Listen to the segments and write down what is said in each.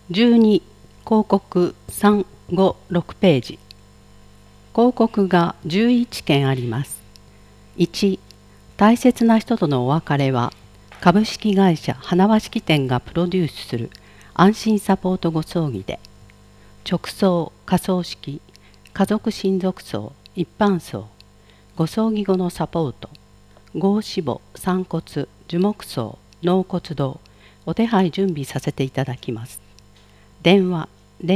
12広告356ページ。広告が11件あります。1、大切な人とのお別れは株式会社花輪式店がプロデュースする安心サポートご葬儀で、直葬、火葬式、家族親族葬、一般葬、ご葬儀後のサポート、合死母、散骨、樹木葬、納骨堂、お手配準備させていただきます。電話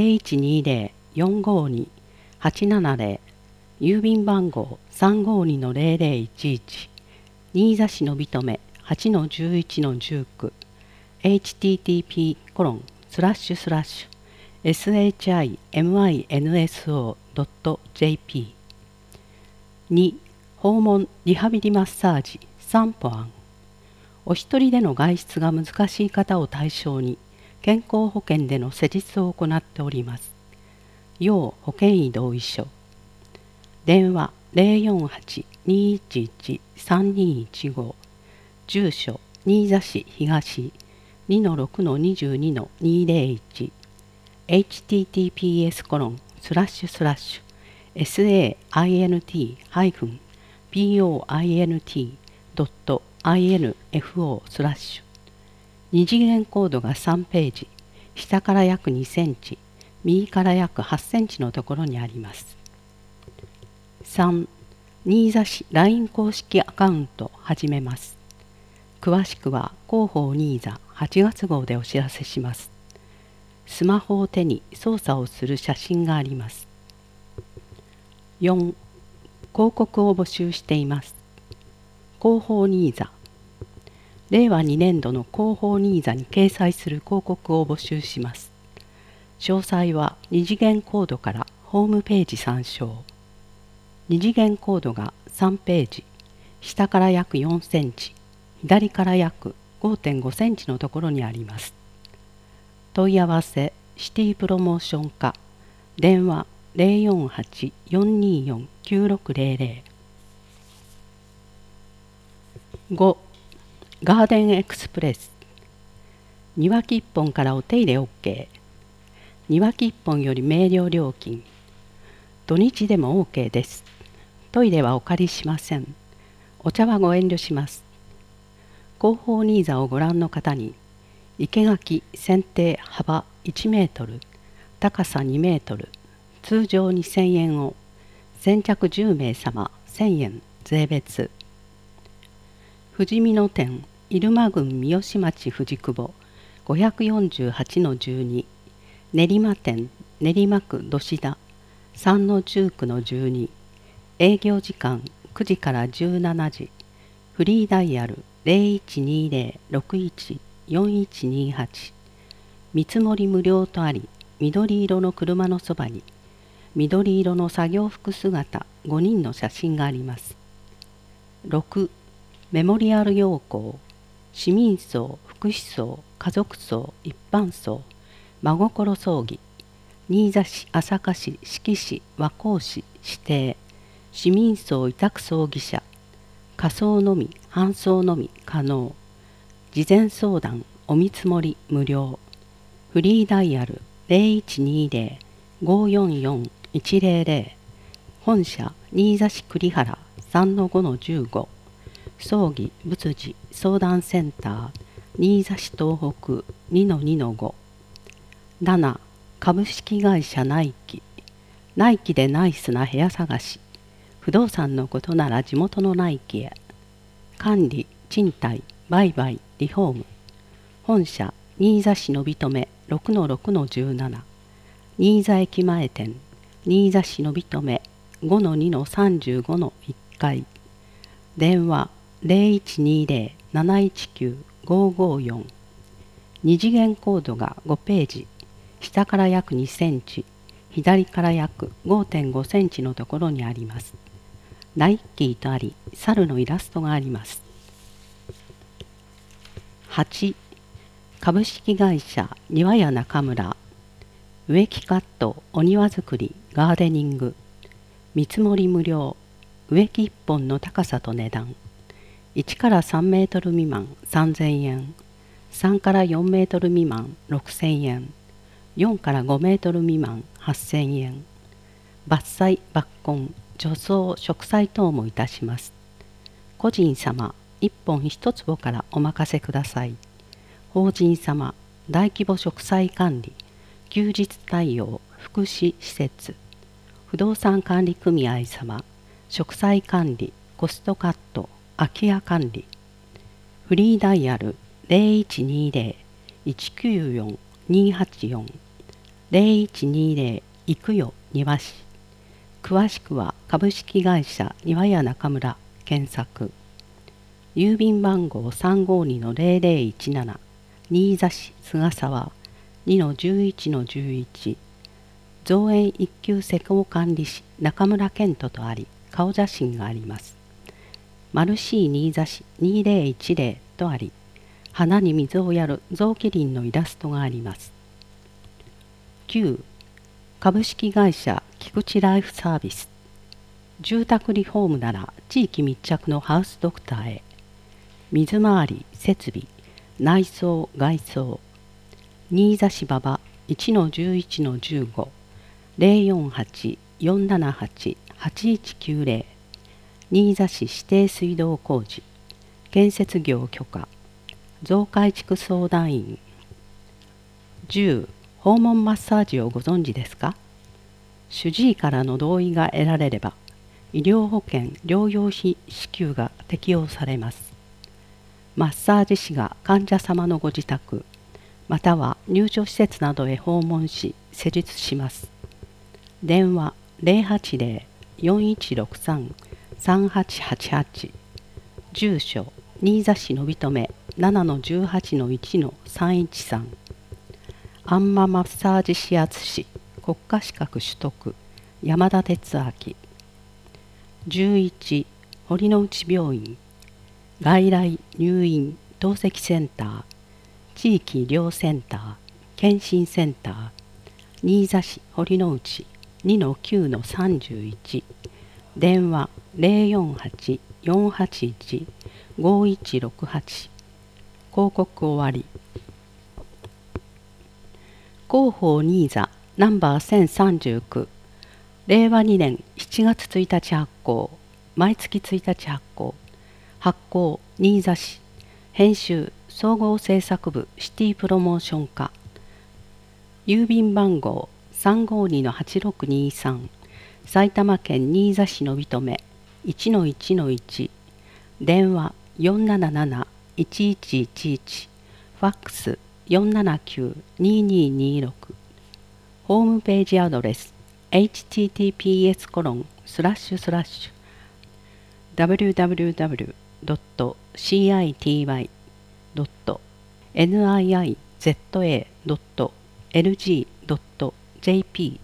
0120-452-870、郵便番号352-0011、新座市のびとめ 8-11-19、http://shiminso.jp。 2、訪問リハビリマッサージ3歩案。お一人での外出が難しい方を対象に健康保険での施術を行っております。要保険医同意書。電話048-211-3215、住所新座市東 2-6-22-201、https://sant-point.info/二次元コードが3ページ、下から約2センチ、右から約8センチのところにあります。3、新座市 LINE 公式アカウント始めます。詳しくは広報新座8月号でお知らせします。スマホを手に操作をする写真があります。4、広告を募集しています。広報新座。令和2年度の広報新座に掲載する広告を募集します。詳細は二次元コードからホームページ参照。二次元コードが3ページ、下から約4センチ、左から約 5.5 センチのところにあります。問い合わせシティプロモーション課、電話048-424-9600。5、ガーデンエクスプレス。庭木1本からお手入れ OK。庭木1本より明瞭料金。土日でも OK です。トイレはお借りしません。お茶はご遠慮します。広報新座をご覧の方に、生垣剪定幅1メートル、高さ2メートル、通常2000円を、先着10名様1000円税別。富士見野店入間郡三好町藤久保 548-12、練馬店練馬区土田 3-19-12、営業時間9時から17時、フリーダイヤル0120-61-4128、見積もり無料とあり、緑色の車のそばに緑色の作業服姿5人の写真があります。6、メモリアル要項、市民葬、福祉葬、家族葬、一般葬、真心葬儀、新座市、朝霞市、志木市、和光市指定、市民葬委託葬儀社、火葬のみ、搬送のみ可能、事前相談、お見積もり無料、フリーダイヤル0120-544-100、本社、新座市栗原 3-5-15、葬儀仏事相談センター新座市東北 2-2-5。 7、株式会社ナイキ。ナイキでナイスな部屋探し。不動産のことなら地元のナイキへ。管理、賃貸、売買、リフォーム。本社、新座市のびとめ 6-6-17、新座駅前店新座市のびとめ 5-2-35-1階。電話0120-719-554。二次元コードが5ページ、下から約2センチ、左から約 5.5 センチのところにあります。ナイッキーとあり、猿のイラストがあります。8、株式会社庭屋中村。植木カット、お庭作り、ガーデニング。見積もり無料。植木1本の高さと値段。1から3メートル未満3000円、3から4メートル未満6000円、 4から5メートル未満8000円。伐採、抜根、除草、植栽等もいたします。個人様、1本1坪からお任せください。法人様、大規模植栽管理、休日対応、福祉施設。不動産管理組合様、植栽管理、コストカット、空き家管理。フリーダイヤル 0120-194-284 0120行くよ庭師。詳しくは株式会社庭屋中村検索。郵便番号352-0017新座市菅沢 2-11-11 造園一級施工管理士中村健人とあり、顔写真があります。マルシー新座市2010とあり、花に水をやる雑木林のイラストがあります。9. 株式会社菊池ライフサービス。住宅リフォームなら地域密着のハウスドクターへ。水回り、設備、内装、外装。新座市馬場 1-11-15 048-478-8190 新座市指定水道工事建設業許可増改築相談員。10. 訪問マッサージをご存知ですか？主治医からの同意が得られれば医療保険療養費支給が適用されます。マッサージ師が患者様のご自宅または入所施設などへ訪問し施術します。電話 080-4163-3888 住所新座市のびとめ 7-18-1-313 アンママッサージ指圧師国家資格取得山田哲明。11堀之内病院外来入院透析センター地域医療センター検診センター新座市堀之内 2-9-31 電話 048-481-5168 広告終わり。広報新座ナンバー1039令和2年7月1日発行毎月1日発行発行新座市編集総合制作部シティプロモーション課郵便番号 352-8623 埼玉県新座市のびとめ 1-1-1 電話 477-1111 ファックス 479-2226 ホームページアドレス https://www.citi.niza.lg.jp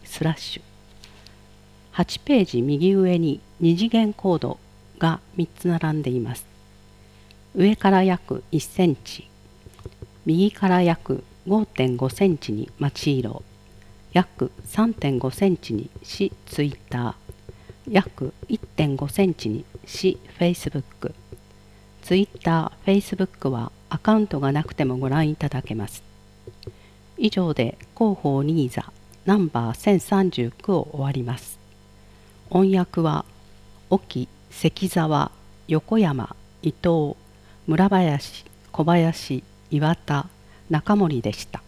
8ページ右上に2次元コードが3つ並んでいます。上から約1センチ、右から約 5.5 センチに町色、約 3.5 センチに市ツイッター、約 1.5 センチに市フェイスブック。ツイッター、フェイスブックはアカウントがなくてもご覧いただけます。以上で広報新座ナンバー1039を終わります。音訳は沖、関沢、横山、伊藤、村林、小林、岩田、中森でした。